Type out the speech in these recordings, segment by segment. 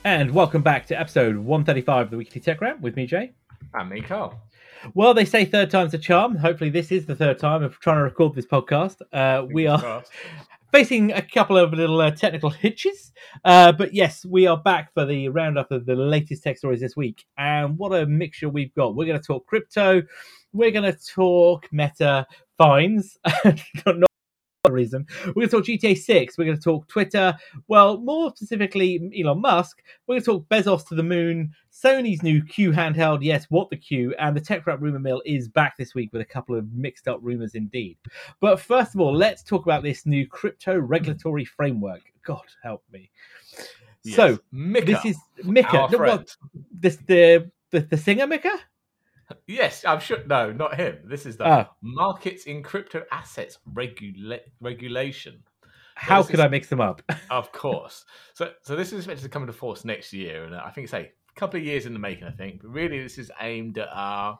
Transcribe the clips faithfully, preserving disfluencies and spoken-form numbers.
And welcome back to episode one thirty-five of the Weekly Tech Rant with me, Jay. And me, Carl. Well, they say third time's a charm. Hopefully this is the third time of trying to record this podcast. Uh, we are crossed. facing a couple of little uh, technical hitches. Uh, but yes, we are back for the roundup of the latest tech stories this week. And what a mixture we've got. We're going to talk crypto. We're going to talk Meta fines. Not reason. We're going to talk G T A six. We're going to talk Twitter. Well, more specifically, Elon Musk. We're going to talk Bezos to the moon, Sony's new Q handheld. Yes, what the Q? And the Tech Wrap rumor mill is back this week with a couple of mixed up rumors indeed. But first of all, let's talk about this new crypto regulatory framework. God help me. Yes. So, Mika, this is Mika. our No, friend. what, this the, the the singer Mika? Yes, I'm sure. No, not him. This is the Oh. markets in crypto assets regula- regulation. How this could is- I mix them up? Of course. So, so this is expected to come into force next year, and I think it's a couple of years in the making. I think, but really, this is aimed at uh,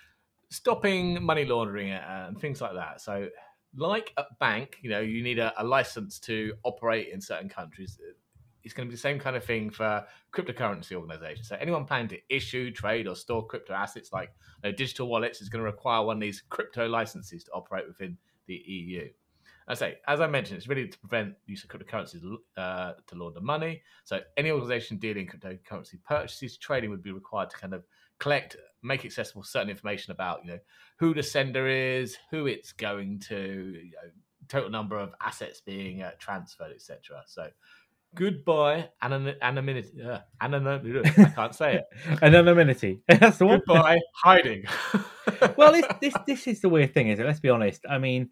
stopping money laundering and things like that. So, like a bank, you know, you need a, a license to operate in certain countries. It's going to be the same kind of thing for cryptocurrency organizations. So anyone planning to issue, trade, or store crypto assets like you know, digital wallets is going to require one of these crypto licenses to operate within the E U. I say, as I mentioned, it's really to prevent use of cryptocurrencies uh, to launder money. So any organization dealing in cryptocurrency purchases, trading would be required to kind of collect, make accessible certain information about, you know, who the sender is, who it's going to, you know, total number of assets being uh, transferred, et cetera. So. Goodbye, anon- anonymity. Uh, anonymity. I can't say it. Anonymity. That's the one. Goodbye, hiding. Well, this, this this is the weird thing, is it? Let's be honest. I mean,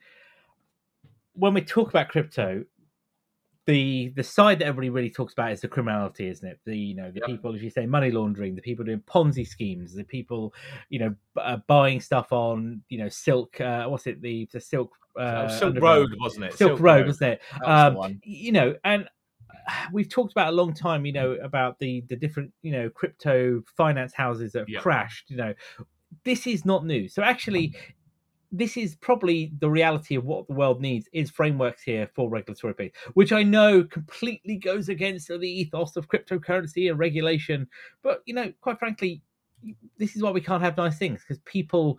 when we talk about crypto, the the side that everybody really talks about is the criminality, isn't it? The you know the Yep. people, as you say, money laundering, the people doing Ponzi schemes, the people you know b- uh, buying stuff on you know Silk. Uh, what's it? The the Silk uh, Silk Underground. Road, wasn't it? Silk, Road, wasn't it? That was the Um, one. you know, and we've talked about a long time, you know, about the the different, you know, crypto finance houses that have Yep. crashed. You know, this is not new. So actually, this is probably the reality of what the world needs is frameworks here for regulatory base, which I know completely goes against the ethos of cryptocurrency and regulation. But you know, quite frankly, this is why we can't have nice things, because people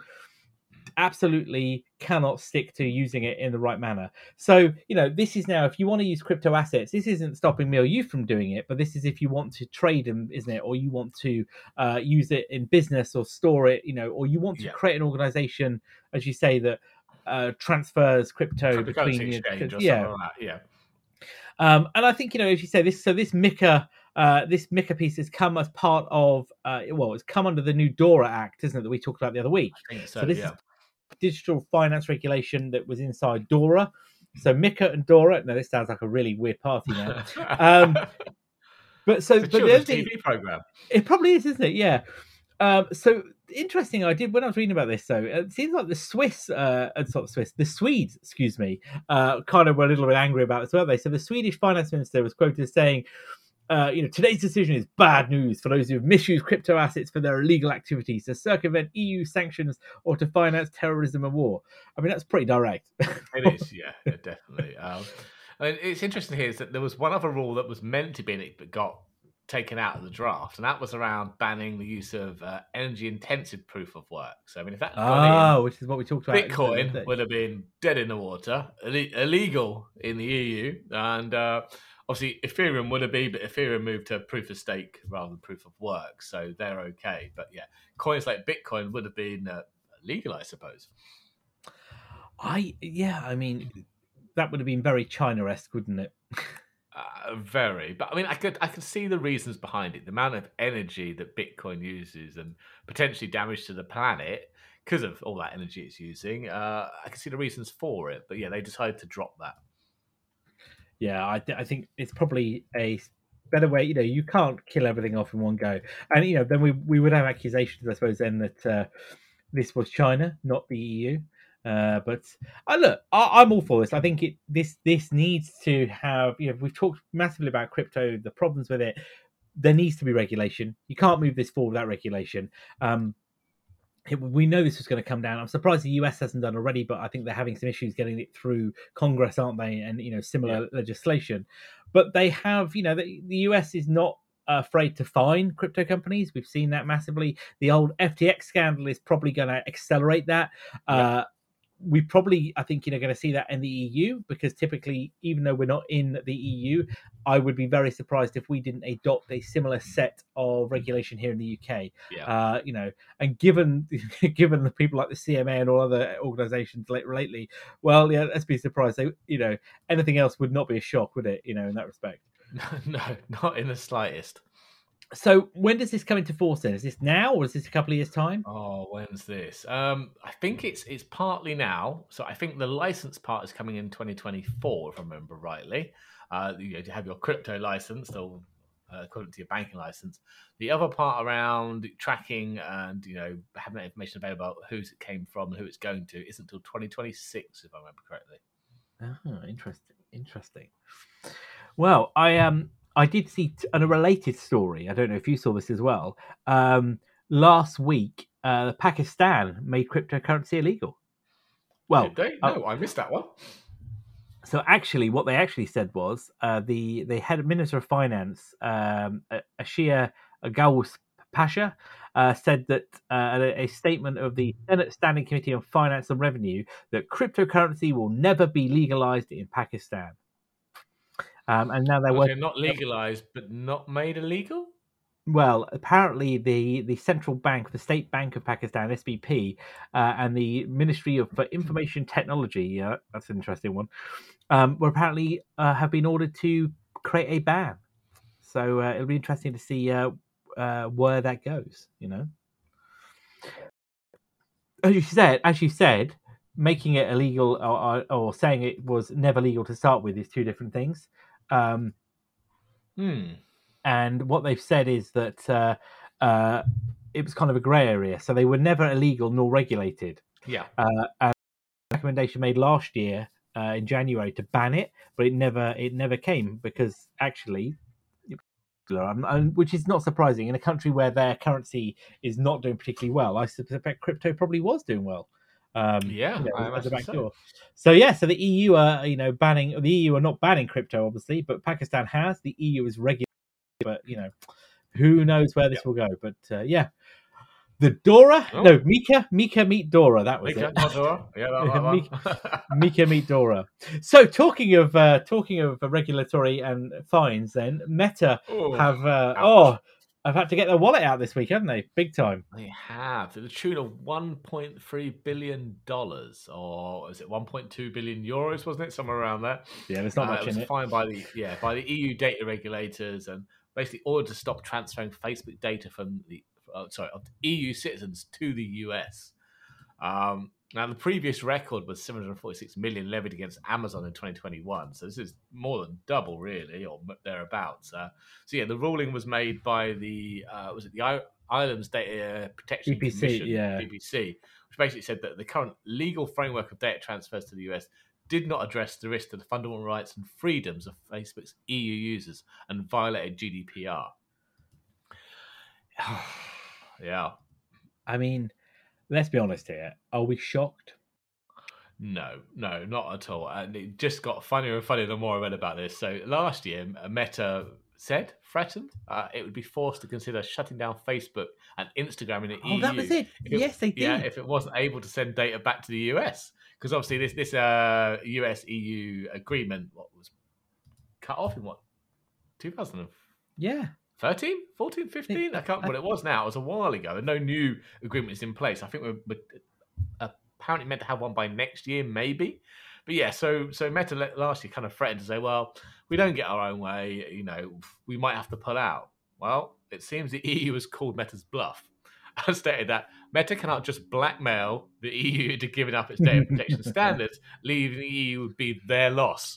absolutely cannot stick to using it in the right manner. So, you know, this is now, if you want to use crypto assets, this isn't stopping me or you from doing it, but this is if you want to trade them, isn't it? Or you want to uh, use it in business or store it, you know, or you want to Yeah. create an organization, as you say, that uh, transfers crypto Cryptocurrency between exchange or yeah. something like that. Yeah. Um, and I think, you know, as you say, this, so this Mika, uh, this Mika piece has come as part of, uh, well, it's come under the new DORA Act, isn't it, that we talked about the other week. I think so, So this yeah. is digital finance regulation that was inside DORA. So Mika and DORA. No, this sounds like a really weird party now. Um, but so, It's a but the other children's thing, T V program. it probably is, isn't it? Yeah. Um, so interesting. I did when I was reading about this. So it seems like the Swiss, uh, it's not the Swiss, the Swedes, excuse me, uh, kind of were a little bit angry about this, weren't they? So the Swedish finance minister was quoted as saying, Uh, you know, today's decision is bad news for those who have misused crypto assets for their illegal activities to circumvent E U sanctions or to finance terrorism and war. I mean, that's pretty direct. It is, yeah, yeah, definitely. Um, I mean, it's interesting here is that there was one other rule that was meant to be in it but got taken out of the draft, and that was around banning the use of uh, energy-intensive proof of work. So, I mean, if that got Oh, which is what we talked in, about. Bitcoin would have been dead in the water, Ill- illegal in the E U, and uh, obviously Ethereum would have been, but Ethereum moved to proof of stake rather than proof of work, so they're okay. But yeah, coins like Bitcoin would have been uh, legal, I suppose. I yeah, I mean, that would have been very China-esque, wouldn't it? Uh, very, but I mean, I could I could see the reasons behind it. The amount of energy that Bitcoin uses and potentially damage to the planet because of all that energy it's using. Uh, I can see the reasons for it, but yeah, they decided to drop that. Yeah, I, th- I think it's probably a better way. You know, you can't kill everything off in one go, and you know, then we we would have accusations, I suppose, then that uh, this was China, not the E U. Uh, but I look, I, I'm all for this. I think it this this needs to have. You know, we've talked massively about crypto, the problems with it. There needs to be regulation. You can't move this forward without regulation. Um, it, we know this was going to come down. I'm surprised the U S hasn't done already, but I think they're having some issues getting it through Congress, aren't they? And you know, similar Yeah. legislation. But they have, you know, the, the U S is not afraid to fine crypto companies. We've seen that massively. The old F T X scandal is probably going to accelerate that. Yep. Uh, we probably, I think, you know, going to see that in the E U, because typically, even though we're not in the E U, I would be very surprised if we didn't adopt a similar set of regulation here in the U K. Yeah. Uh, you know, and given given the people like the C M A and all other organisations lately, well, yeah, let's be surprised. They, you know, anything else would not be a shock, would it? You know, in that respect. No, not in the slightest. So when does this come into force then? Is this now, or is this a couple of years' time? Oh, when's this? Um, I think it's it's partly now. So I think the license part is coming in twenty twenty-four, if I remember rightly. Uh, you know, to have your crypto license, or uh, equivalent to your banking license. The other part around tracking and, you know, having that information available about whose it came from and who it's going to isn't until twenty twenty-six, if I remember correctly. Oh, interesting, interesting. Well, I um. I did see t- a related story. I don't know if you saw this as well. Um, last week, uh, Pakistan made cryptocurrency illegal. Well, Did they? No, uh, I missed that one. So actually, what they actually said was uh, the the head minister of finance, um, Ashia Ghaus Pasha, uh, said that uh, a, a statement of the Senate Standing Committee on Finance and Revenue that cryptocurrency will never be legalized in Pakistan. Um, and now they're okay, working... not legalized, but not made illegal. Well, apparently the, the central bank, the State Bank of Pakistan, S B P, uh, and the Ministry of for Information Technology, uh, that's an interesting one, um, were apparently uh, have been ordered to create a ban. So uh, it'll be interesting to see uh, uh, where that goes. You know, as you said, as you said, making it illegal or, or saying it was never legal to start with is two different things. Um, hmm. And what they've said is that uh, uh, it was kind of a grey area. So they were never illegal nor regulated. Yeah. Uh, and the recommendation made last year uh, in January to ban it, but it never it never came because actually, which is not surprising, in a country where their currency is not doing particularly well, I suspect crypto probably was doing well. Um, yeah, you know, I as a back so. door. So yeah, so the E U are you know banning the E U are not banning crypto obviously, but Pakistan has. The E U is regulating, but you know, who knows where this yep. will go? But uh, yeah, the Dora, oh. no Mika, Mika meet Dora. That was Mika, it. Not Dora. Yeah, that, that Mika, Mika meet Dora. So talking of uh, talking of regulatory and fines, then Meta Ooh, have uh, oh. I've had to get their wallet out this week, haven't they? Big time. They have to the tune of one point three billion dollars, or is it one point two billion euros? Wasn't it somewhere around there? Yeah, there's not uh, much it was in it. Fined by the yeah by the E U data regulators, and basically ordered to stop transferring Facebook data from the uh, sorry of E U citizens to the U S. Um, now the previous record was seven hundred forty-six million levied against Amazon in twenty twenty-one, so this is more than double, really, or thereabouts. Uh, so yeah, the ruling was made by the uh, was it the I- Ireland's Data Protection B P C, Commission, yeah. B P C, which basically said that the current legal framework of data transfers to the U S did not address the risk to the fundamental rights and freedoms of Facebook's E U users and violated G D P R. yeah, I mean. Let's be honest here. Are we shocked? No, no, not at all. And it just got funnier and funnier the more I read about this. So last year, Meta said, threatened, uh, it would be forced to consider shutting down Facebook and Instagram in the oh, E U. Oh, that was it. If, yes, they did. Yeah, if it wasn't able to send data back to the U S. Because obviously this this uh, U S E U agreement what was cut off in what? two thousand? Yeah. thirteen, fourteen, fifteen? I can't remember what it was now. It was a while ago, and no new agreement is in place. I think we're, we're apparently meant to have one by next year, maybe. But yeah, so so Meta last year kind of threatened to say, well, we don't get our own way, you know, we might have to pull out. Well, it seems the E U has called Meta's bluff and stated that Meta cannot just blackmail the E U into giving up its data protection standards, leaving the E U would be their loss.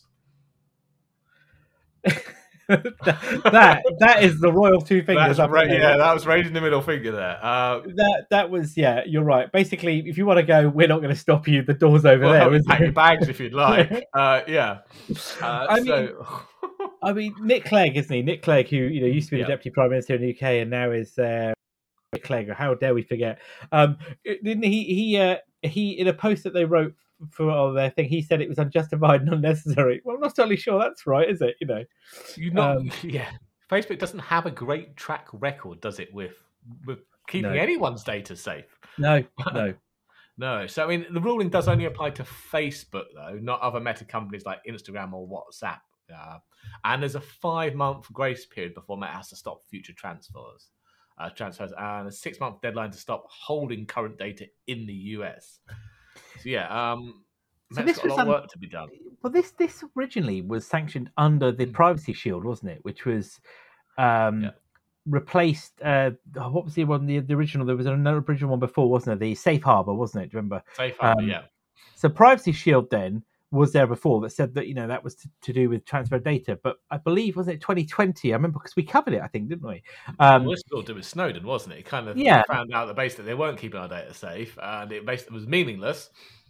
that, that that is the royal two fingers. That's right, yeah, that was raising the middle finger there. Uh, that that was yeah, you're right. Basically, if you want to go, we're not going to stop you. The door's over well, there. Pack your bags if you'd like. uh, yeah. Uh, I so... mean, I mean, Nick Clegg, isn't he? Nick Clegg, who you know used to be the yeah. deputy prime minister in the U K and now is uh, Nick Clegg. How dare we forget? Um, didn't he? He uh, he in a post that they wrote for all their thing, he said it was unjustified and unnecessary. Well, I'm not totally sure that's right, is it? You know, you know, um, yeah. Facebook doesn't have a great track record, does it, with with keeping No. anyone's data safe? No, no. No. So, I mean, the ruling does only apply to Facebook, though, not other Meta companies like Instagram or WhatsApp. Uh, and there's a five-month grace period before Meta has to stop future transfers. Uh, transfers and a six-month deadline to stop holding current data in the U S. So, yeah, um, So Meta's this got a was lot of un- work to be done. Well, this this originally was sanctioned under the Mm. Privacy Shield, wasn't it? Which was um, Yeah. replaced. Uh, oh, what was the one? The, the original. There was another original one before, wasn't there? The Safe Harbor, wasn't it? Do you remember? Safe Harbor, Um, yeah. So Privacy Shield then was there before that said that, you know, that was to, to do with transfer of data. But I believe, wasn't it twenty twenty? I remember because we covered it, I think, didn't we? Um, Well, this was all to do with Snowden, wasn't it? It kind of Yeah. found out that basically they weren't keeping our data safe, and it basically was meaningless.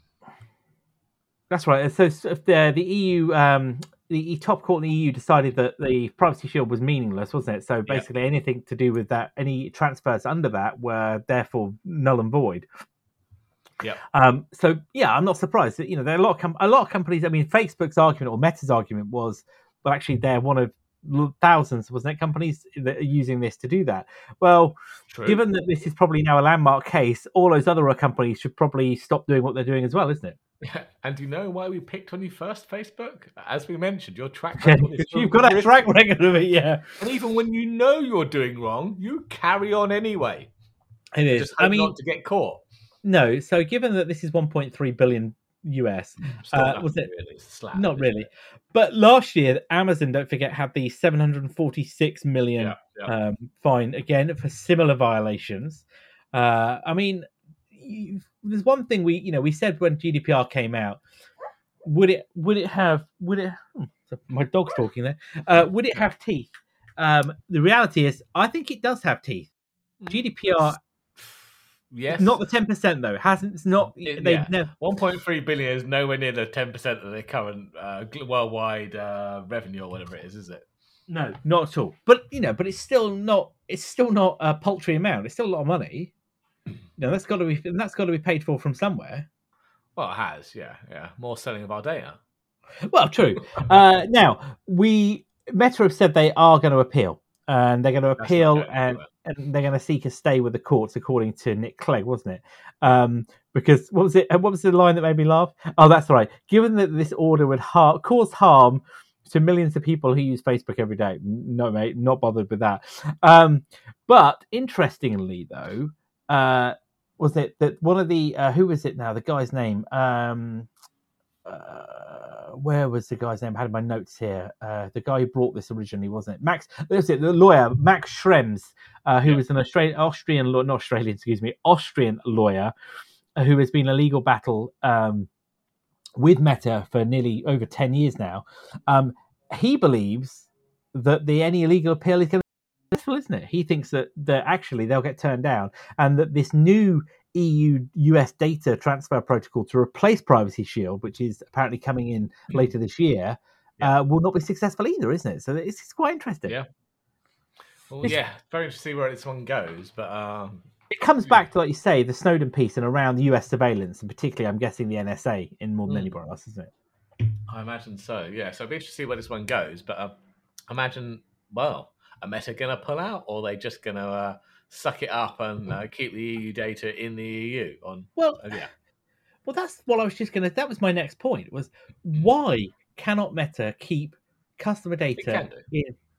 That's right. So so if the the E U, um, the top court in the E U decided that the Privacy Shield was meaningless, wasn't it? So basically, anything to do with that, any transfers under that were therefore null and void. Yeah. Um, so yeah, I'm not surprised that, you know, there are a lot of com- a lot of companies. I mean, Facebook's argument or Meta's argument was, well, actually, they're one of l- thousands, wasn't it, companies that are using this to do that. Well, True. given that this is probably now a landmark case, all those other companies should probably stop doing what they're doing as well, isn't it? And do you know why we picked on you first, Facebook? As we mentioned, your track record is You've got a track record of it, yeah. And even when you know you're doing wrong, you carry on anyway. It is. Just hope I mean, not to get caught. No, so given that this is one point three billion U S, uh, was it? Really. It's a slap, Not really. It? But last year, Amazon, don't forget, had the seven hundred forty-six million yeah, yeah. Um, fine again for similar violations. Uh, I mean, you, there's one thing we, you know, we said when G D P R came out, would it, would it have, would it? Hmm, my dog's talking there. Uh, would it have teeth? Um, the reality is, I think it does have teeth. G D P R. Yes. Not the ten percent though. It hasn't. It's not. It, They've yeah. never. one point three billion is nowhere near the ten percent of their current uh, worldwide uh, revenue or whatever it is, is it? No, not at all. But you know, but it's still not. It's still not a paltry amount. It's still a lot of money. You know, that's got to be. That's got to be paid for from somewhere. Well, it has. Yeah, yeah. More selling of our data. Well, true. uh, now we Meta have said they are going to appeal, and they're going to appeal, okay, and. Anyway. And they're going to seek a stay with the courts, according to Nick Clegg, wasn't it? Um, because what was it? What was the line that made me laugh? Oh, that's right. Given that this order would har- cause harm to millions of people who use Facebook every day, no, mate, not bothered with that. Um, but interestingly, though, uh, was it that one of the uh, who was it now? The guy's name. Um, uh, where was the guy's name? I had my notes here. Uh, the guy who brought this originally, wasn't it? Max, that's it, the lawyer, Max Schrems, uh, who yeah. was an Australian, Austrian, not Australian, excuse me, Austrian lawyer, uh, who has been a legal battle um, with Meta for nearly over ten years now. Um, he believes that the any illegal appeal is going to be successful, isn't it? He thinks that, that actually they'll get turned down, and that this new E U U S data transfer protocol to replace Privacy Shield, which is apparently coming in later this year, yeah. uh, will not be successful either, isn't it? So it's, it's quite interesting. Yeah. Well, it's, yeah, very interesting to see where this one goes, but um, it comes back to, like you say, the Snowden piece and around the U S surveillance, and particularly, I'm guessing, the N S A in more than mm. anywhere else, isn't it? I imagine so. Yeah. So it'll be interesting to see where this one goes, but uh, imagine, well, are Meta going to pull out, or are they just going to uh, suck it up and uh, keep the E U data in the E U? On well, uh, yeah. Well, that's what I was just going to. That was my next point. Was why cannot Meta keep customer data in?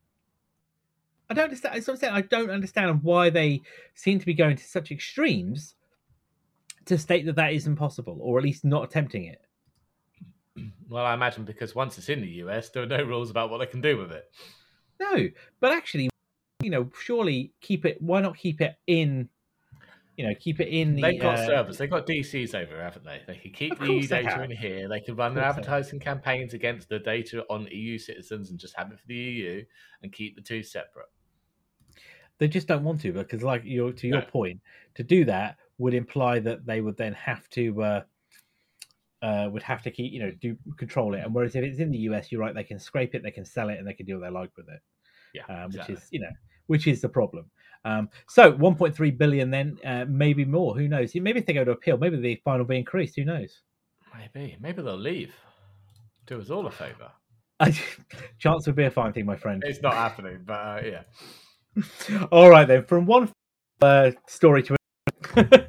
I don't understand. As I'm saying, I don't understand why they seem to be going to such extremes to state that that is impossible, or at least not attempting it. Well, I imagine because once it's in the U S, there are no rules about what they can do with it. No, but actually, you know, surely keep it. Why not keep it in? You know, keep it in the. They've got uh, servers. They've got D Cs over, haven't they? They can keep the E U data in here. They can run their advertising campaigns against the data on E U citizens and just have it for the E U and keep the two separate. They just don't want to, because, like your to your no. point, to do that would imply that they would then have to uh, uh, would have to keep you know do control it. And whereas if it's in the U S, you're right, they can scrape it, they can sell it, and they can do what they like with it. Yeah, um, exactly. which is you know which is the problem. Um, so one point three billion, then uh, maybe more. Who knows? Maybe if they go to appeal, maybe the fine will be increased. Who knows? Maybe, maybe they'll leave. Do us all a favour. Chance would be a fine thing, my friend. It's not happening, but uh, yeah. All right then. From one uh, story to another.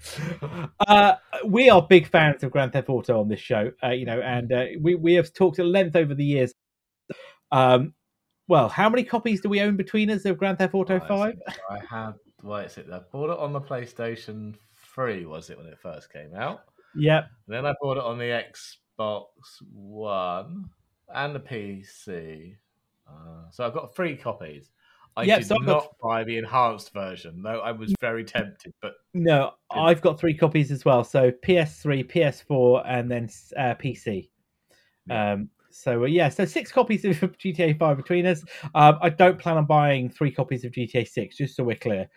uh, we are big fans of Grand Theft Auto on this show, uh, you know, and uh, we we have talked at length over the years. Um, well, how many copies do we own between us of Grand Theft Auto Oh, Five? I had. What is it? I bought it on the PlayStation three. Was it when it first came out? Yep. And then I bought it on the Xbox One and the P C. Uh, so I've got three copies. I Yep, did so I've not got... buy the enhanced version, though I was very tempted. But no, didn't. I've got three copies as well. So P S three, P S four, and then uh, P C. Yeah. Um, so uh, yeah, so six copies of G T A five between us. Um, I don't plan on buying three copies of G T A six, just so we're clear.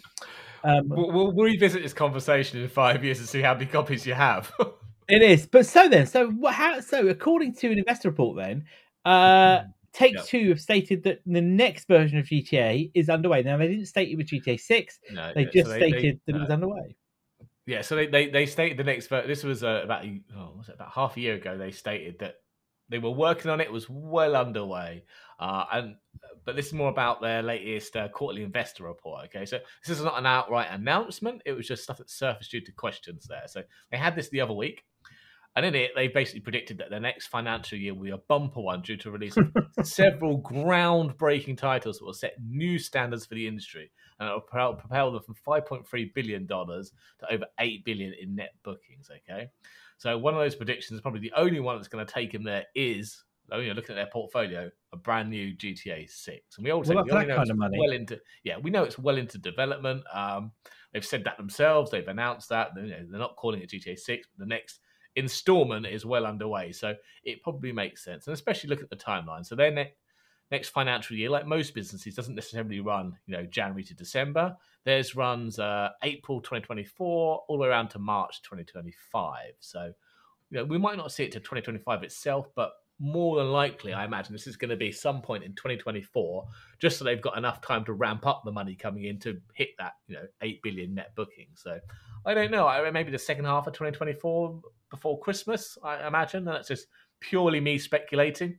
Um, we'll, we'll revisit this conversation in five years and see how many copies you have. It is, but so then, so what? How? So according to an investor report, then uh, Take yep. Two have stated that the next version of G T A is underway. Now they didn't state it with G T A six; no, they yeah, just so they, stated they, that uh, it was underway. Yeah, so they they, they stated the next version. This was uh, about oh, was it about half a year ago. They stated that they were working on it; it was well underway. Uh, and but this is more about their latest uh, quarterly investor report. Okay, so this is not an outright announcement; it was just stuff that surfaced due to questions there. So they had this the other week. And in it, they basically predicted that the next financial year will be a bumper one due to release of several groundbreaking titles that will set new standards for the industry and it will propel, propel them from five point three billion dollars to over eight billion dollars in net bookings, okay? So one of those predictions, probably the only one that's going to take them there is, you know, looking at their portfolio, a brand new G T A six. And we also, well, we already know it's of money. well into, yeah, we know it's well into development. Um, they've said that themselves. They've announced that. You know, they're not calling it G T A six, but the next installment is well underway, so it probably makes sense, and especially look at the timeline. So their ne- next financial year, like most businesses, doesn't necessarily run, you know, January to December. Theirs runs uh, April twenty twenty-four all the way around to March twenty twenty-five. So, you know, we might not see it to twenty twenty-five itself, but more than likely, I imagine this is going to be some point in twenty twenty-four, just so they've got enough time to ramp up the money coming in to hit that, you know, eight billion net booking. So I don't know. I maybe the second half of twenty twenty-four before Christmas, I imagine. That's just purely me speculating.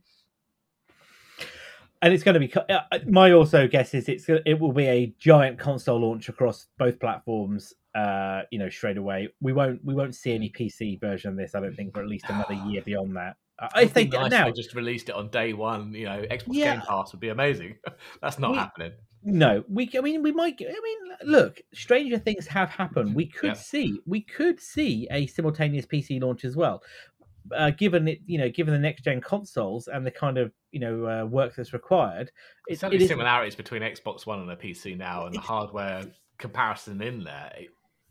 And it's going to be my also guess is it's it will be a giant console launch across both platforms. Uh, you know, straight away. We won't we won't see any P C version of this. I don't think for at least another year beyond that. Uh, if they nice now they just released it on day one, you know, Xbox yeah. Game Pass would be amazing. That's not we, happening. No, we. I mean, we might. I mean, look, stranger things have happened. We could yeah. see. We could see a simultaneous P C launch as well. Uh, given it, you know, given the next gen consoles and the kind of you know uh, work that's required, it's certainly it similarities is, between Xbox One and a P C now, and the hardware comparison in there. It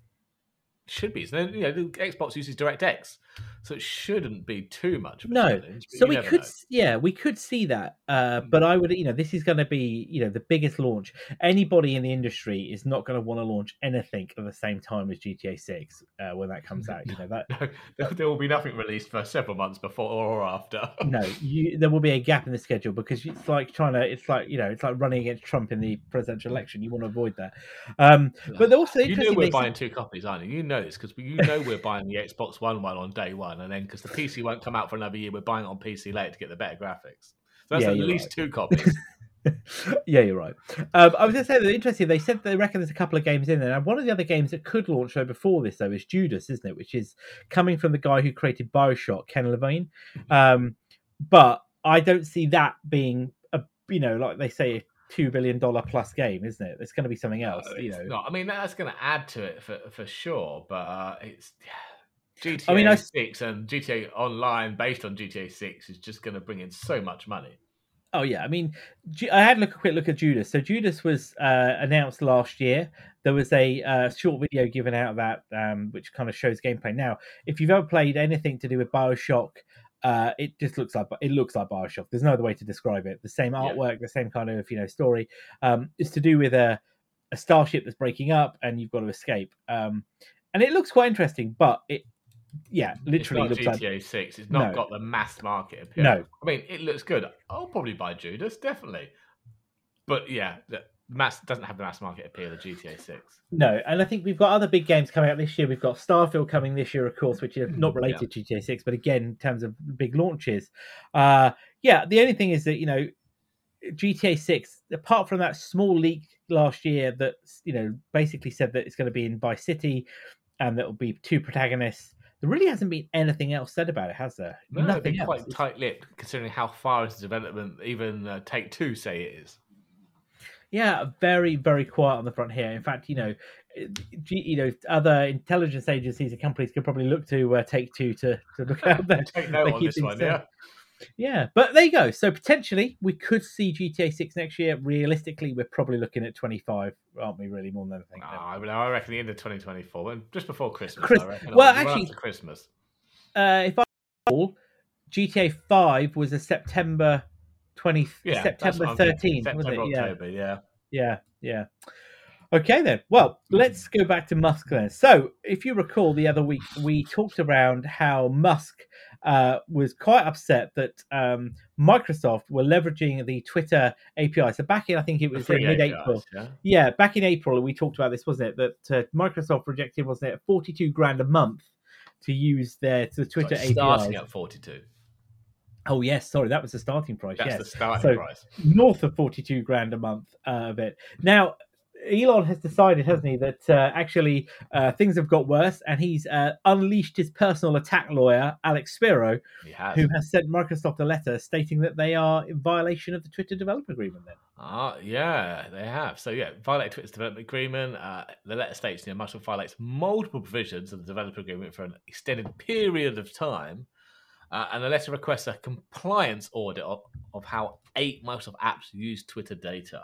should be. So, you know, the Xbox uses DirectX, so it shouldn't be too much of a no. challenge. So we could, know. yeah, we could see that. Uh, but I would, you know, this is going to be, you know, the biggest launch. Anybody in the industry is not going to want to launch anything at the same time as G T A six uh, when that comes out. You know that no, there, there will be nothing released for several months before or after. No, you, there will be a gap in the schedule because it's like trying to, it's like you know, it's like running against Trump in the presidential election. You want to avoid that. Um, but also, you know, we're buying two copies, aren't you? You know this because you know we're buying the Xbox One one on day one. And then, because the P C won't come out for another year, we're buying it on P C later to get the better graphics. So that's yeah, at least right. two copies. Yeah, you're right. Um, I was going to say that interesting. They said they reckon there's a couple of games in there. And one of the other games that could launch though before this though is Judas, isn't it? Which is coming from the guy who created BioShock, Ken Levine. Um, but I don't see that being a, you know, like they say, a two billion dollar plus game, isn't it? It's going to be something else. No, you know, not. I mean, that's going to add to it for for sure. But uh, it's. G T A I mean, I... six and G T A Online based on G T A six is just going to bring in so much money. Oh yeah, I mean, I had a, look, a quick look at Judas. So Judas was uh, announced last year. There was a uh, short video given out of that, um, which kind of shows gameplay. Now, if you've ever played anything to do with BioShock, uh, it just looks like it looks like BioShock. There's no other way to describe it. The same artwork, yeah. the same kind of you know story. Um, it's to do with a, a starship that's breaking up, and you've got to escape. Um, and it looks quite interesting, but it. Yeah, literally it's not looks G T A like... six. It's not no. got the mass market appeal. No. I mean, it looks good. I'll probably buy Judas, definitely. But yeah, mass doesn't have the mass market appeal of G T A six. No, and I think we've got other big games coming out this year. We've got Starfield coming this year, of course, which is not related yeah. to G T A six, but again, in terms of big launches. Uh, yeah, the only thing is that, you know, G T A six, apart from that small leak last year that, you know, basically said that it's going to be in Vice City and that will be two protagonists, there really hasn't been anything else said about it, has there? No, Nothing it's else. Quite tight-lipped, considering how far into development even uh, Take-Two say it is. Yeah, very, very quiet on the front here. In fact, you know, you know, other intelligence agencies and companies could probably look to uh, Take-Two to, to look out there. Take note on this one, yeah. Yeah, but there you go. So potentially we could see G T A six next year. Realistically, we're probably looking at twenty-five, aren't we? Really, more than anything. Oh, I, mean, I reckon the end of twenty twenty-four, just before Christmas. Chris- I reckon. Well, It'll actually, Christmas. Uh, if I recall, G T A five was a September twenty, yeah, September thirteenth, September, was it? October, yeah. yeah, yeah, yeah. Okay, then. Well, let's go back to Musk then. So, if you recall, the other week we talked around how Musk uh, was quite upset that um, Microsoft were leveraging the Twitter A P I. So back in, I think it was in mid-April. Yeah? yeah, back in April, we talked about this, wasn't it? That uh, Microsoft rejected, wasn't it, forty-two grand a month to use their the Twitter Sorry, A P I. Starting at forty-two. Oh yes, sorry, that was the starting price. That's yes. the starting so price. North of forty-two grand a month uh, of it. Now, Elon has decided, hasn't he, that uh, actually uh, things have got worse, and he's uh, unleashed his personal attack lawyer, Alex Spiro, has. who has sent Microsoft a letter stating that they are in violation of the Twitter developer agreement. Then, ah, uh, yeah, they have. So yeah, violate Twitter's development agreement. Uh, the letter states, you know, Microsoft violates multiple provisions of the developer agreement for an extended period of time. Uh, and the letter requests a compliance audit of, of how eight Microsoft apps use Twitter data.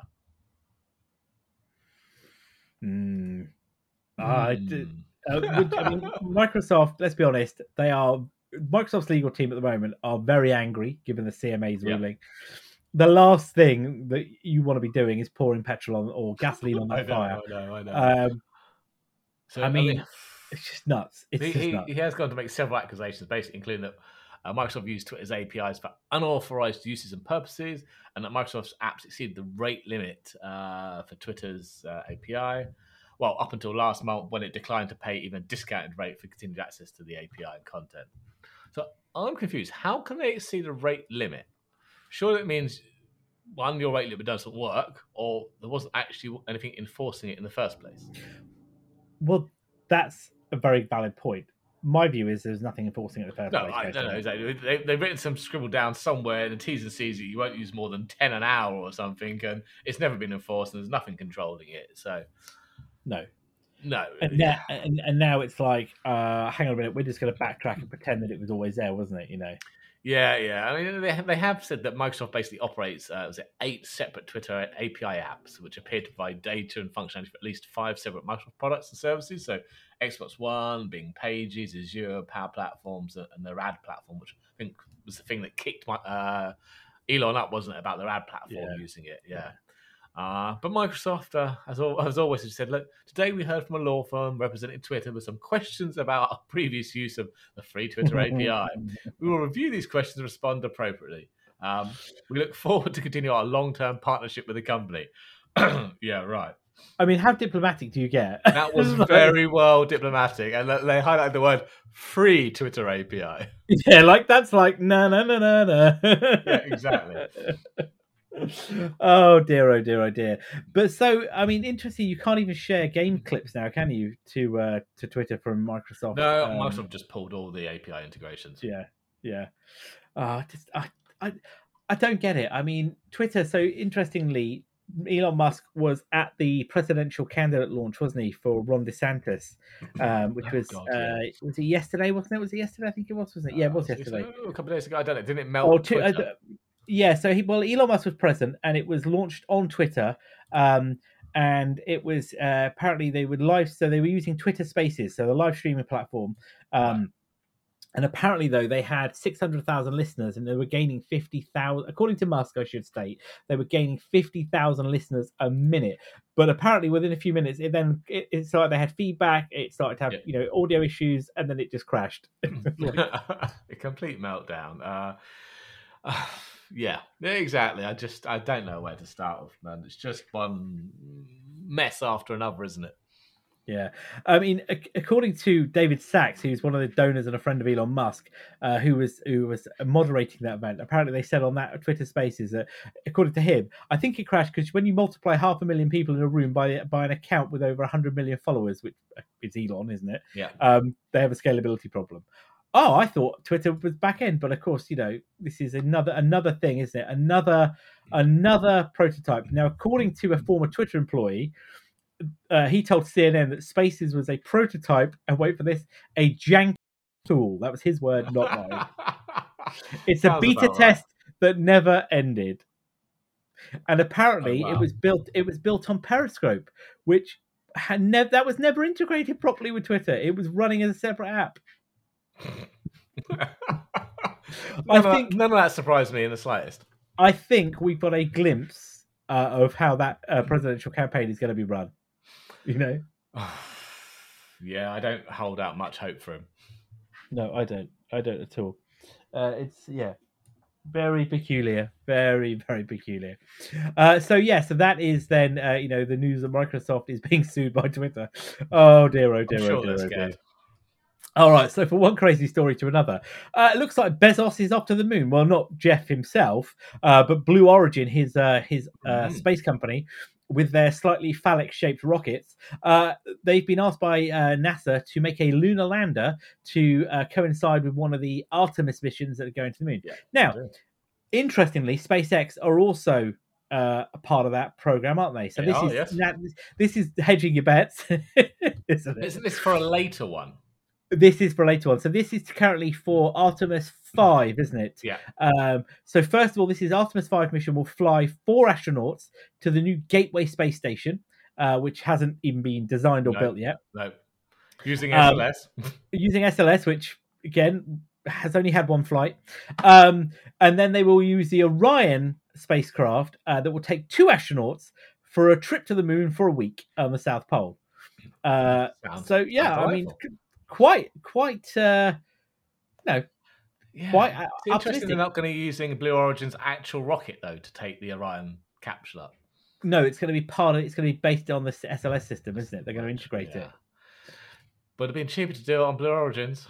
Mm. Uh, mm. Uh, I mean, Microsoft, let's be honest, they are Microsoft's legal team at the moment are very angry given the C M A's yeah. ruling. The last thing that you want to be doing is pouring petrol on or gasoline on that I know, fire. I know, I know. Um, so, I, mean, I mean, it's just nuts. It's he, just he, nuts. he has gone to make several accusations, basically including that uh, Microsoft used Twitter's A P Is for unauthorized uses and purposes, and that Microsoft's apps exceeded the rate limit uh, for Twitter's uh, A P I. Well, up until last month when it declined to pay even a discounted rate for continued access to the A P I and content. So I'm confused. How can they exceed the rate limit? Surely it means, one, your rate limit doesn't work, or there wasn't actually anything enforcing it in the first place. Well, that's a very valid point. My view is there's nothing enforcing it in the first no, place. I, no, no, exactly. They, they've written some scribble down somewhere in the T's and C's that you won't use more than ten an hour or something, and it's never been enforced, and there's nothing controlling it. So, no. No. And now, and, and now it's like, uh, hang on a minute, we're just going to backtrack and pretend that it was always there, wasn't it? You know? Yeah, yeah. I mean, they have, they have said that Microsoft basically operates uh, was it eight separate Twitter A P I apps, which appear to provide data and functionality for at least five separate Microsoft products and services. So Xbox One, Bing Pages, Azure, Power Platforms, and their ad platform, which I think was the thing that kicked my, uh, Elon up, wasn't it, about their ad platform yeah. using it? Yeah. yeah. Uh, but Microsoft, uh, as, al- as always, has said, look, today we heard from a law firm representing Twitter with some questions about our previous use of the free Twitter A P I. We will review these questions and respond appropriately. Um, we look forward to continue our long-term partnership with the company. Yeah, right. I mean, how diplomatic do you get? That was very well diplomatic. And they highlighted the word free Twitter A P I. Yeah, like that's like, no, no, no, no, no. Yeah, exactly. Oh dear, oh dear, oh dear. But so, I mean, interesting. You can't even share game clips now, can you? To uh, to Twitter from Microsoft. No, um, Microsoft just pulled all the A P I integrations. Yeah, yeah. Uh, just I, I, I don't get it. I mean, Twitter. So interestingly, Elon Musk was at the presidential candidate launch, wasn't he, for Ron DeSantis, um, which oh, was God, uh, yeah. was it yesterday? Wasn't it? Was it yesterday? I think it was. Wasn't it? Yeah, it was uh, yesterday. A couple of days ago. I don't know. Didn't it melt? Oh, two, Twitter? uh, Yeah, so he well, Elon Musk was present, and it was launched on Twitter, um, and it was uh, apparently they would live, so they were using Twitter Spaces, so the live streaming platform, um, right. And apparently though they had six hundred thousand listeners, and they were gaining fifty thousand. According to Musk, I should state, they were gaining fifty thousand listeners a minute. But apparently within a few minutes, it then it, it started. They had feedback. It started to have yeah. you know audio issues, and then it just crashed. A complete meltdown. Uh, Uh, yeah, exactly. I just I don't know where to start with, man. It's just one mess after another, isn't it? Yeah, I mean, ac- according to David Sachs, who's one of the donors and a friend of Elon Musk, uh, who was who was moderating that event. Apparently, they said on that Twitter Spaces that, according to him, I think it crashed because when you multiply half a million people in a room by by an account with over a hundred million followers, which is Elon, isn't it? Yeah. Um, they have a scalability problem. Oh, I thought Twitter was back end, but of course, you know, this is another another thing, isn't it? Another another prototype. Now, according to a former Twitter employee. Uh, he told C N N that Spaces was a prototype, and wait for this, a janky tool. That was his word, not mine. It's a Sounds beta about right. test that never ended, and apparently Oh, wow. it was built. It was built on Periscope, which had never that was never integrated properly with Twitter. It was running as a separate app. none, I of think that, none of that surprised me in the slightest. I think we got a glimpse uh, of how that uh, presidential campaign is going to be run. You know. Yeah, I don't hold out much hope for him. No, I don't. I don't at all. Uh, it's yeah, very peculiar, very very peculiar. Uh, so yeah, so that is then uh, you know the news that Microsoft is being sued by Twitter. Oh dear, oh dear, I'm sure oh dear, they're oh dear. scared. All right, so from one crazy story to another, uh, it looks like Bezos is off to the moon. Well, not Jeff himself, uh, but Blue Origin, his uh, his uh, Mhm. space company, with their slightly phallic-shaped rockets. Uh, they've been asked by uh, NASA to make a lunar lander to uh, coincide with one of the Artemis missions that are going to the moon. Yeah, Now, they do. interestingly, SpaceX are also uh, a part of that program, aren't they? So They this are, is yes. na- this is hedging your bets, isn't it? Isn't this for a later one? This is for a later one. So this is currently for Artemis five, isn't it? Yeah. Um, so first of all, this is Artemis five mission will fly four astronauts to the new Gateway space station, uh, which hasn't even been designed or No, built yet. No. Using Um, S L S. Using S L S, which again has only had one flight. Um, and then they will use the Orion spacecraft uh, that will take two astronauts for a trip to the moon for a week on the South Pole. Uh, Sounds- so yeah, sounds I mean, delightful. quite quite uh, no. Yeah. Quite uh, It's interesting optimistic. they're not going to be using Blue Origin's actual rocket, though, to take the Orion capsule up. No, it's going to be part of. It's going to be based on the S L S system, isn't it? They're going to integrate Yeah. it. But it'd been cheaper to do it on Blue Origins.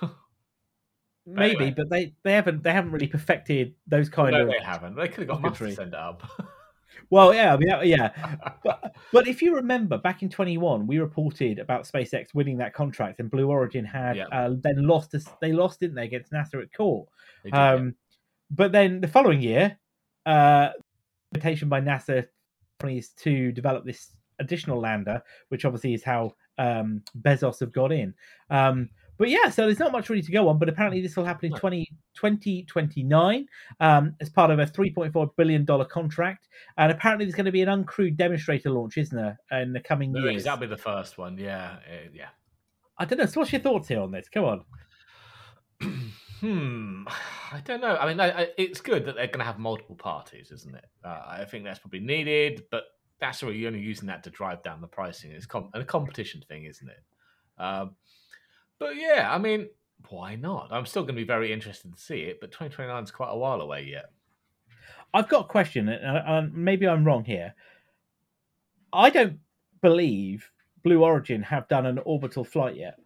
Maybe, anyway. but they, they haven't they haven't really perfected those kind no, of. they haven't. They could have got Musk to rocketry. send it up. Well, yeah, I mean, that- yeah, but but if you remember back in twenty-one, we reported about SpaceX winning that contract, and Blue Origin had Yeah. uh, then lost. Us, they lost, didn't they, against NASA at court? They did, yeah. Um, but then the following year, uh, invitation by NASA companies to develop this additional lander, which obviously is how um, Bezos have got in. Um, but yeah, so there's not much really to go on, but apparently this will happen in No. twenty, twenty twenty-nine um, as part of a three point four billion dollars contract. And apparently there's going to be an uncrewed demonstrator launch, isn't there, in the coming There years? is. That'll be the first one. Yeah. Uh, yeah. I don't know. So what's your thoughts here on this? Come on. hmm. I don't know. I mean, I, I, it's good that they're going to have multiple parties, isn't it? Uh, I think that's probably needed, but that's really you're only using that to drive down the pricing. It's com- a competition thing, isn't it? Um, but yeah, I mean, why not? I'm still going to be very interested to see it, but twenty twenty-nine is quite a while away yet. I've got a question, and and maybe I'm wrong here. I don't believe Blue Origin have done an orbital flight yet.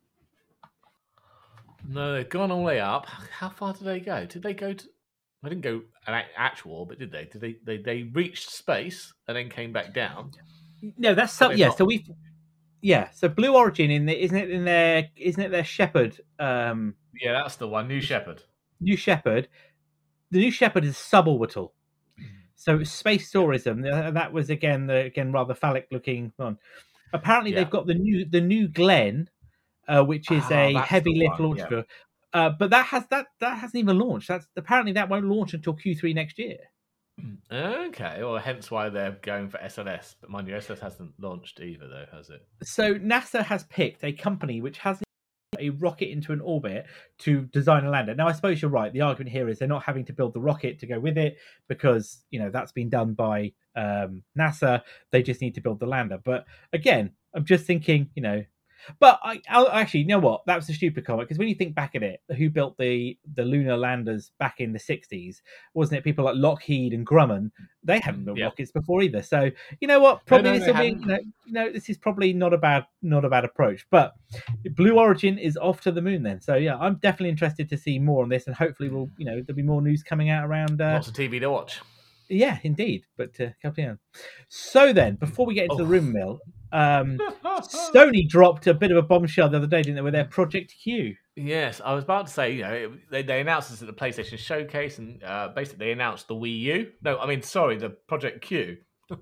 No, they've gone all the way up. How far did they go? Did they go to? They didn't go an a- actual orbit, did they? Did they? They they reached space and then came back down. No, that's so. They've Yeah, not- so we. Yeah, so Blue Origin in the, isn't it in their isn't it their Shepherd? Um, Yeah, that's the one. New Shepard. New Shepard. The New Shepard is suborbital. So space tourism. uh, That was again the again rather phallic looking one. Apparently Yeah. they've got the new the new Glenn, uh, which is Ah, a that's heavy the lift one, launch yeah. vehicle. Uh, but that has that that hasn't even launched. That's apparently that won't launch until Q three next year. Okay, well, hence why they're going for S L S. But mind you, S L S hasn't launched either, though, has it? So NASA has picked a company which has a rocket into an orbit to design a lander. Now, I suppose you're right. The argument here is they're not having to build the rocket to go with it because, you know, that's been done by um, NASA. They just need to build the lander. But again, I'm just thinking, you know, But I I'll, actually, you know what? That was a stupid comment because when you think back at it, who built the the lunar landers back in the sixties? Wasn't it people like Lockheed and Grumman? They hadn't built Yeah. rockets before either. So you know what? No, Probably no, this they will be hadn't. you know you know this is probably not a bad not a bad approach. But Blue Origin is off to the moon then. So yeah, I'm definitely interested to see more on this, and hopefully we'll you know there'll be more news coming out around. Uh, Lots of T V to watch. yeah, indeed. But uh, couple of so then, before we get into Oh. the rumor mill, um, Sony dropped a bit of a bombshell the other day, didn't they, with their Project Q? Yes, I was about to say, you know, it, they, they announced this at the PlayStation Showcase, and uh, basically they announced the Wii U. No, I mean, sorry, the Project Q.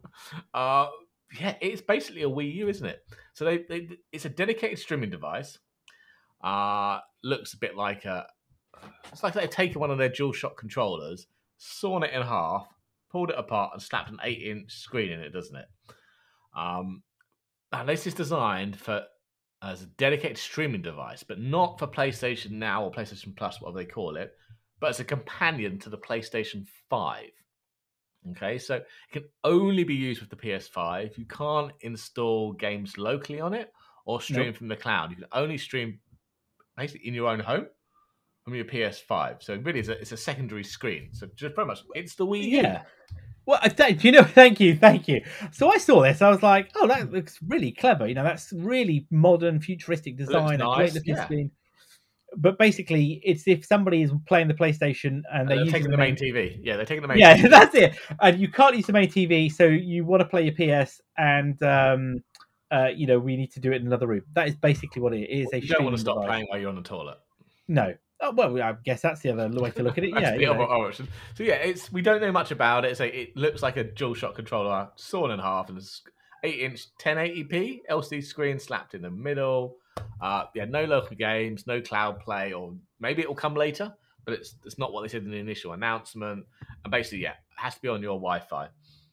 uh, yeah, it's basically a Wii U, isn't it? So they, they it's a dedicated streaming device. Uh, looks a bit like a. It's like they've taken one of their DualShock controllers, sawn it in half, pulled it apart, and slapped an eight-inch screen in it, doesn't it? Um, and this is designed for as a dedicated streaming device, but not for PlayStation Now or PlayStation Plus, whatever they call it, but as a companion to the PlayStation five. Okay, so it can only be used with the P S five. You can't install games locally on it or stream Nope. from the cloud. You can only stream basically in your own home from your P S five. So really, it's a, it's a secondary screen. So just pretty much, it's the Wii U. Yeah. Well, I th- you know, thank you, thank you. So I saw this, I was like, oh, that looks really clever. You know, that's really modern, futuristic design, a nice, great looking yeah. screen. But basically, it's if somebody is playing the PlayStation and they're, they're using taking the the main main T V. Yeah, they're taking the main yeah, T V. that's it. And you can't use the main T V, so you want to play your P S, and um, uh, you know, we need to do it in another room. That is basically what it is. A You don't want to streaming stop device. playing while you're on the toilet. No. Oh, well, I guess that's the other way to look at it. That's Yeah, the you other know. option. So yeah, it's we don't know much about it. So it looks like a DualShock controller sawn in half and it's eight-inch ten eighty p L C D screen slapped in the middle. Uh, yeah, no local games, no cloud play, or maybe it will come later, but it's it's not what they said in the initial announcement. And basically, yeah, it has to be on your Wi-Fi.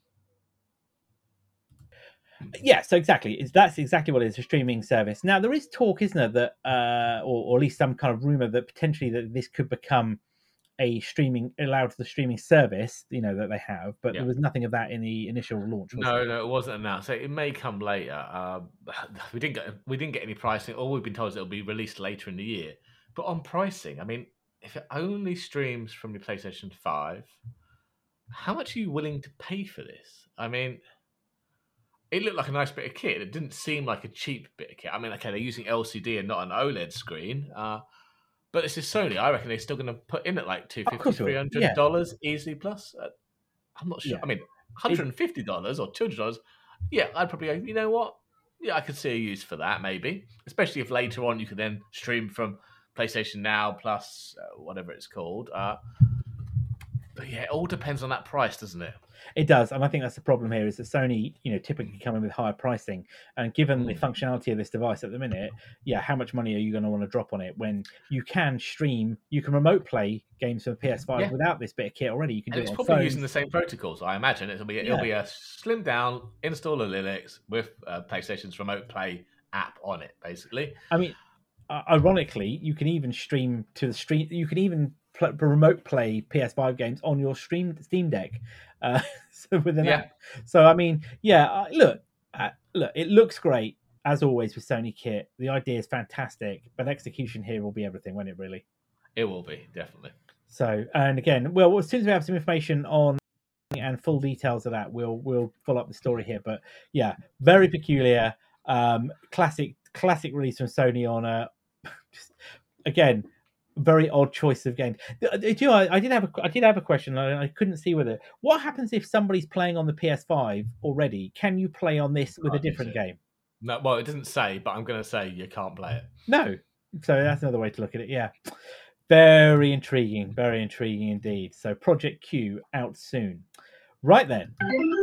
Yeah, so exactly, it's that's exactly what it is, a streaming service. Now there is talk, isn't there, that uh, or, or at least some kind of rumor that potentially that this could become a streaming allowed the streaming service, you know, that they have, but Yeah. there was nothing of that in the initial launch. Was No, there? no, it wasn't announced. So it may come later. Uh, we didn't get we didn't get any pricing. All we've been told is it'll be released later in the year. But on pricing, I mean, if it only streams from your PlayStation five, how much are you willing to pay for this? I mean, it looked like a nice bit of kit. It didn't seem like a cheap bit of kit. I mean, okay, they're using L C D and not an OLED screen. Uh, but this is Sony. I reckon they're still going to put in at like two hundred fifty dollars, three hundred dollars yeah. easily plus. Uh, I'm not sure. Yeah. I mean, one hundred fifty dollars or two hundred dollars, yeah, I'd probably go, you know what? Yeah, I could see a use for that, maybe. Especially if later on you could then stream from PlayStation Now plus uh, whatever it's called. Uh, but yeah, it all depends on that price, doesn't it? It does, and I think that's the problem here is that Sony, you know, typically come in with higher pricing, and given Mm. the functionality of this device at the minute, yeah, how much money are you going to want to drop on it when you can stream, you can remote play games from the P S five Yeah. without this bit of kit already. You can And do it's it on probably phones. using the same protocols, I imagine. It'll be it'll Yeah. be a slimmed down install of Linux with uh, PlayStation's remote play app on it, basically. I mean, uh, ironically, you can even stream to the stream. You can even pl- remote play P S five games on your stream Steam Deck, uh, so with an Yeah. app. So I mean, yeah, uh, look, uh, look, it looks great as always with Sony kit. The idea is fantastic, but execution here will be everything, won't it? Really. It will be, definitely. So, and again, well, as soon as we have some information on and full details of that, we'll we'll follow up the story here. But yeah, very peculiar, um, classic classic release from Sony on a just again very odd choice of games. Do you know, I, I did have a I did have a question. I, I couldn't see with it. What happens if somebody's playing on the P S five already? Can you play on this with Oh, a different game? No, well, it doesn't say, but I'm going to say you can't play it. No. So that's another way to look at it. Yeah. Very intriguing. Very intriguing indeed. So Project Q out soon. Right then.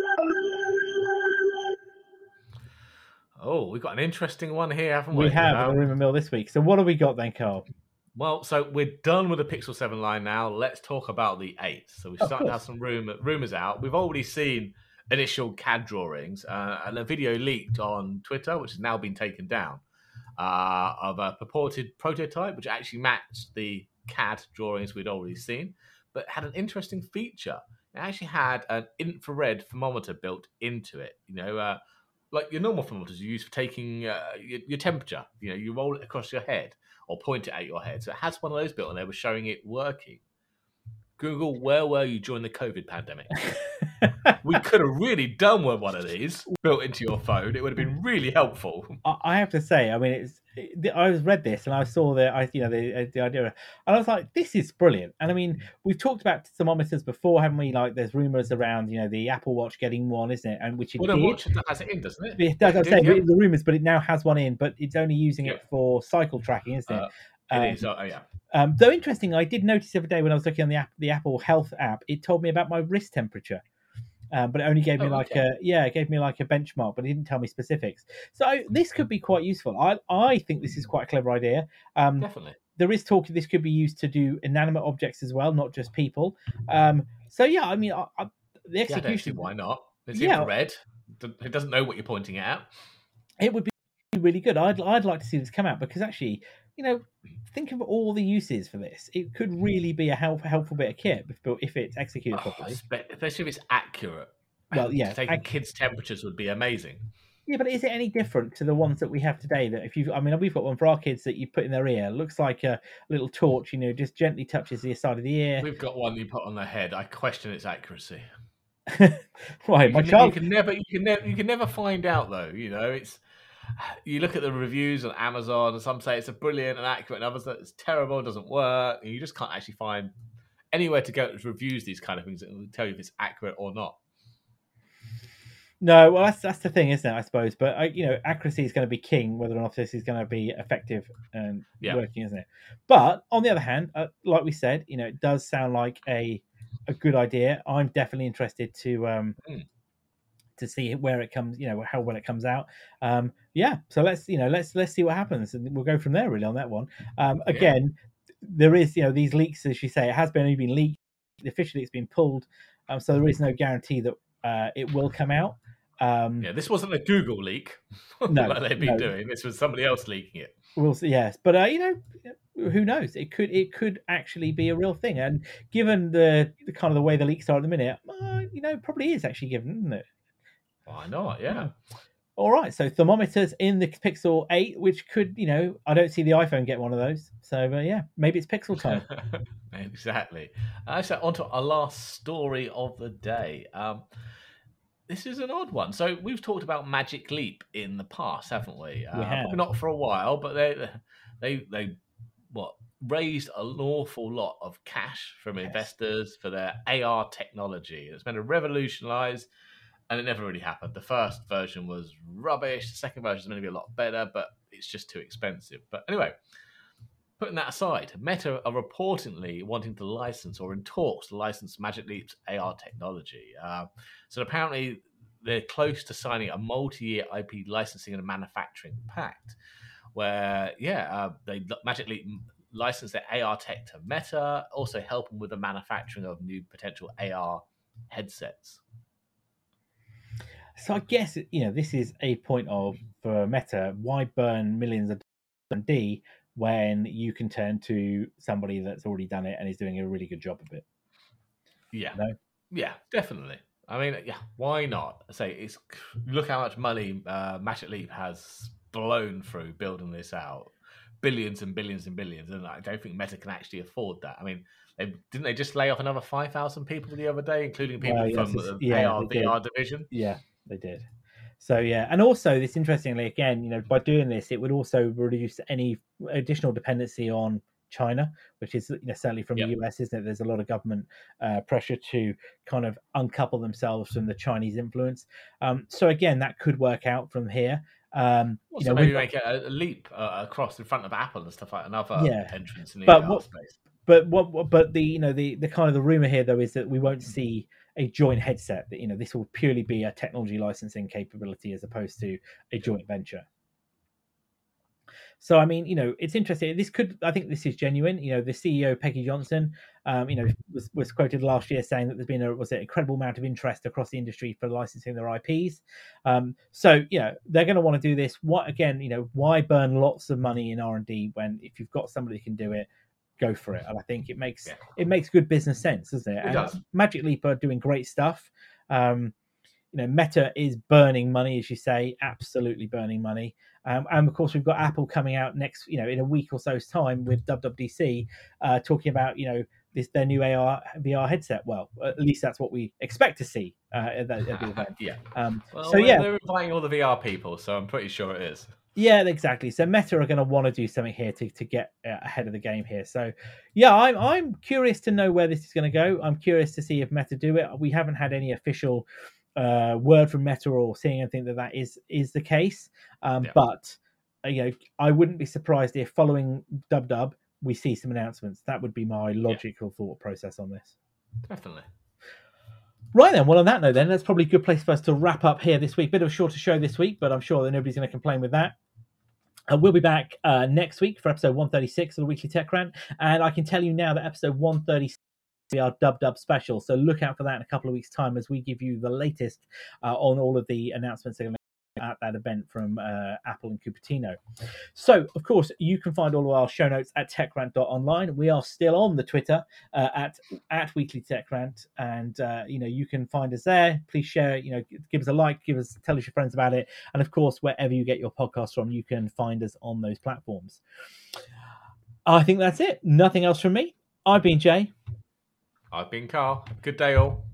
Oh, we've got an interesting one here, haven't we? We have Um, a rumor mill this week. So what have we got then, Carl? Well, so we're done with the Pixel seven line now. Let's talk about the eight. So we've Of started to have course. some rumor, rumors out. We've already seen initial C A D drawings uh, and a video leaked on Twitter, which has now been taken down, uh, of a purported prototype, which actually matched the C A D drawings we'd already seen, but had an interesting feature. It actually had an infrared thermometer built into it. You know, uh, like your normal thermometers you use for taking uh, your, your temperature. You know, you roll it across your head or point it at your head. So it has one of those built, and they were showing it working. Google, where were you during the COVID pandemic? We could have really done with one of these built into your phone. It would have been really helpful. I have to say, I mean, it's. I read this and I saw the, I you know, the the idea, and I was like, this is brilliant. And I mean, we've talked about thermometers before, haven't we? Like, there's rumors around, you know, the Apple Watch getting one, isn't it? And which it well, the did. watch has it in, doesn't it? It does. Yeah, I it say did, yeah. the rumors, but it now has one in, but it's only using Yeah. it for cycle tracking, isn't it? Uh, it um, is. Oh, yeah. Um, though interesting, I did notice the other day when I was looking on the app, the Apple Health app, it told me about my wrist temperature. Um, but it only gave me Oh, like okay. a yeah, it gave me like a benchmark, but it didn't tell me specifics. So I, this could be quite useful. I I think this is quite a clever idea. Um, Definitely. there is talk this could be used to do inanimate objects as well, not just people. Um, so yeah, I mean, I, I, the Yeah, I don't see execution. why not? It's Yeah. infrared. It doesn't know what you're pointing at. It would be really good. I'd I'd like to see this come out because actually, you know, think of all the uses for this. It could really be a help, helpful bit of kit if, if it's executed Oh, properly. spe- especially if it's accurate. Well, yeah, Taking ac- kids' temperatures would be amazing. Yeah, but is it any different to the ones that we have today? That if you, I mean, we've got one for our kids that you put in their ear. It looks like a little torch, you know, just gently touches the side of the ear. We've got one you put on their head. I question its accuracy. Right, You my can, child. you can never, you can never, you can never find out though. You know, it's you look at the reviews on Amazon, and some say it's a brilliant and accurate, and others that it's terrible, doesn't work. And you just can't actually find anywhere to go that reviews these kind of things that will tell you if it's accurate or not. No, well, that's that's the thing, isn't it? I suppose, but I, you know, accuracy is going to be king, whether or not this is going to be effective and Yeah. working, isn't it? But on the other hand, uh, like we said, you know, it does sound like a a good idea. I'm definitely interested to um Mm. to see where it comes, you know, how well it comes out. Um, yeah, so let's you know let's let's see what happens, and we'll go from there really on that one. Um, Yeah. again, there is you know these leaks, as you say, it has been only been leaked. Officially, it's been pulled, um, so there is no guarantee that uh, it will come out. Um, Yeah, this wasn't a Google leak No, like they've been no. doing. This was somebody else leaking it. We'll see. Yes, but uh, you know, who knows? It could it could actually be a real thing, and given the, the kind of the way the leaks are at the minute, uh, you know, probably is actually given, isn't it? Why not? Yeah. All right, so thermometers in the Pixel eight, which could, you know, I don't see the iPhone get one of those. So, uh, yeah, maybe it's Pixel time. Exactly. Uh, so on to our last story of the day. Um, this is an odd one. So we've talked about Magic Leap in the past, haven't we? Uh, We have. Probably not for a while, but they they they what raised an awful lot of cash from Yes. investors for their A R technology. It's meant to revolutionise. And it never really happened. The first version was rubbish. The second version is going to be a lot better, but it's just too expensive. But anyway, putting that aside, Meta are reportedly wanting to license or in talks to license Magic Leap's A R technology. Uh, so apparently they're close to signing a multi-year I P licensing and manufacturing pact where, yeah, uh, they Magic Leap license their A R tech to Meta, also help them with the manufacturing of new potential A R headsets. So I guess, you know, this is a point of, for Meta, why burn millions of dollars on D when you can turn to somebody that's already done it and is doing a really good job of it? Yeah. No? Yeah, definitely. I mean, yeah, why not? I say it's look how much money uh, Magic Leap has blown through building this out, billions and billions and billions, and I don't think Meta can actually afford that. I mean, they, didn't they just lay off another five thousand people the other day, including people Well, yes, from it's- the yeah, A R they V R did. division? Yeah, they did. So yeah, and also this interestingly, again, you know, by doing this, it would also reduce any additional dependency on China, which is, you know, certainly from Yep. the U S, isn't it? There's a lot of government uh, pressure to kind of uncouple themselves from the Chinese influence. Um, so again, that could work out from here. Um, you Also, know, maybe we've got- make a, a leap uh, across in front of Apple and stuff like another Yeah. entrance in the But A R what- space. But what, what? But the you know the the kind of the rumor here though is that we won't see a joint headset. That you know this will purely be a technology licensing capability as opposed to a joint venture. So I mean, you know, it's interesting. This could, I think, this is genuine. You know, the C E O Peggy Johnson, um, you know, was, was quoted last year saying that there's been a was an incredible amount of interest across the industry for licensing their I Ps. Um, so you know, they're going to want to do this. What again? You know, why burn lots of money in R and D when if you've got somebody who can do it, go for it. And I think it makes Yeah. it makes good business sense, doesn't it? It And does. Magic Leap are doing great stuff. Um, you know, Meta is burning money, as you say, absolutely burning money. Um, and of course, we've got Apple coming out next, you know, in a week or so's time with W W D C, uh, talking about, you know, this their new A R V R headset. Well, at least that's what we expect to see uh, at, the, at the event. Yeah. Um, well, so they're, yeah, they're inviting all the V R people, so I'm pretty sure it is. Yeah, exactly. So Meta are going to want to do something here to, to get uh, ahead of the game here. So yeah, I'm I'm curious to know where this is going to go. I'm curious to see if Meta do it. We haven't had any official uh, word from Meta or seeing anything that that is is the case. Um, Yeah. But uh, you know, I wouldn't be surprised if following Dub Dub we see some announcements. That would be my logical yeah. thought process on this. Definitely. Right then, well on that note then, that's probably a good place for us to wrap up here this week. Bit of a shorter show this week, but I'm sure that nobody's going to complain with that. And we'll be back uh, next week for episode one thirty-six of the Weekly Tech Rant. And I can tell you now that episode one thirty-six will be our Dub Dub special. So look out for that in a couple of weeks' time as we give you the latest uh, on all of the announcements that are going to at that event from uh, Apple and Cupertino. So, of course, you can find all of our show notes at techrant dot online. We are still on the Twitter uh, at at Weekly Tech Rant, and uh, you know you can find us there. Please share, you know, give us a like, give us, tell us your friends about it, and of course, wherever you get your podcasts from, you can find us on those platforms. I think that's it. Nothing else from me. I've been Jay. I've been Carl. Good day, all.